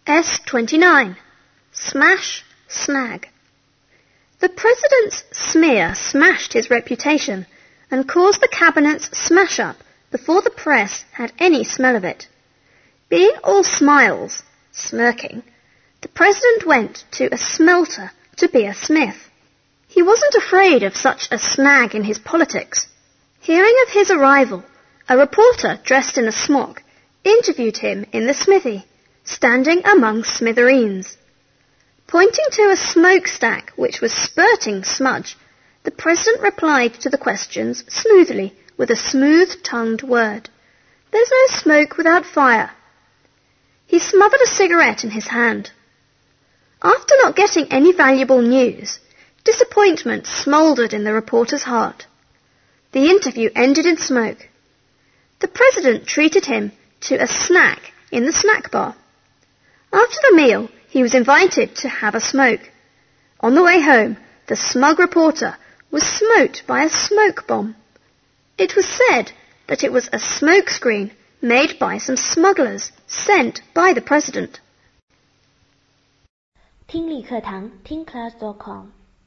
S29. Smash, snag. The president's smear smashed his reputation and caused the cabinet's smash-up before the press had any smell of it. Being all smiles, smirking, the president went to a smelter to be a smith. He wasn't afraid of such a snag in his politics. Hearing of his arrival, a reporter dressed in a smock interviewed him in the smithy, standing among smithereens. Pointing to a smokestack which was spurting smudge, the president replied to the questions smoothly with a smooth-tongued word. "There's no smoke without fire." He smothered a cigarette in his hand. After not getting any valuable news, disappointment smouldered in the reporter's heart. The interview ended in smoke. The president treated him to a snack in the snack bar. After the meal, he was invited to have a smoke. On the way home, the smug reporter was smote by a smoke bomb. It was said that it was a smoke screen made by some smugglers sent by the president. 听力课堂听class.com